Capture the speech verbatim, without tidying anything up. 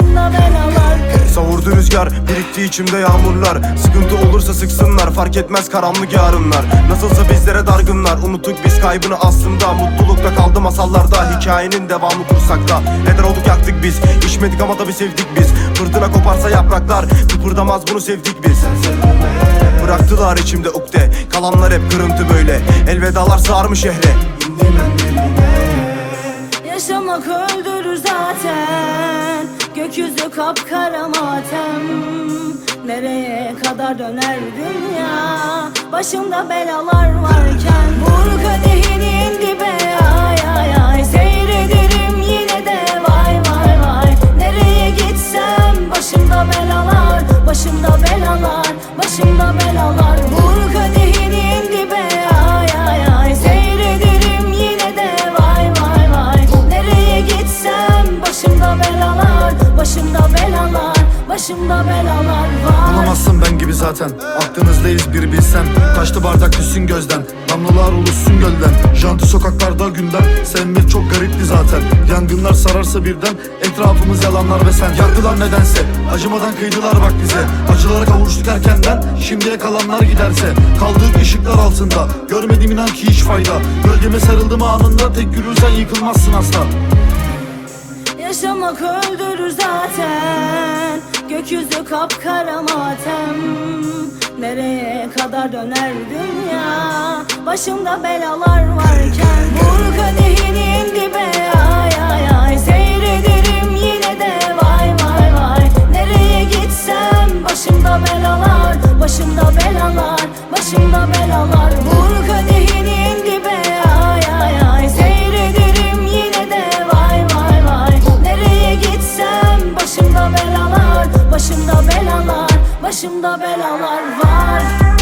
başımda belalar. Savurdu rüzgar, birikti içimde yağmurlar. Sıkıntı olursa sıksınlar, fark etmez karanlık yarınlar. Nasılsa bizlere dargınlar, unuttuk biz kaybını aslında. Mutlulukta kaldı masallarda, hikayenin devamı kursak da. Neden olduk yaktık biz, içmedik ama tabi sevdik biz. Fırtına koparsa yapraklar, kıpırdamaz bunu sevdik biz. Bıraktılar içimde ukde, kalanlar hep kırıntı böyle. Elvedalar sarmış şehre. Yaşamak öldürür zaten, gökyüzü kapkara matem. Nereye kadar döner dünya, başımda belalar varken. Vur kadehini en dibe, ay ay ay, seyrederim yine de vay vay vay. Nereye gitsem başımda belalar, başımda belalar, başımda belalar. Vur kadehini en dibe, ay ay ay, seyrederim yine de vay vay vay. Nereye gitsem başımda belalar, başımda belalar, başımda belalar var. Bulamazsın ben gibi zaten, aklınızdayız bir bilsen. Kaçtı bardak düşsün gözden, damlalar oluşsun gölden. Janti sokaklarda gündem, sevmek çok garipti zaten. Yangınlar sararsa birden, etrafımız yalanlar ve sen. Yaktılar nedense, acımadan kıydılar bak bize. Acılara kavuştuk erkenden, şimdiye kalanlar giderse. Kaldık ışıklar altında, görmedim inan ki hiç fayda. Gölgeme sarıldım anında, tek yürürsen yıkılmazsın asla. Yaşamak öldürür zaten, gökyüzü kapkara matem. Nereye kadar döner dünya, başımda belalar varken. Vur kadehini en dibe, ay ay ay, seyrederim yine de vay vay vay. Nereye gitsem başımda belalar, başımda belalar, başımda belalar. Vur kadehini en dibe, ay ay ay, seyrederim yine de vay vay vay. Nereye gitsem başımda belalar, başımda belalar, başımda belalar var.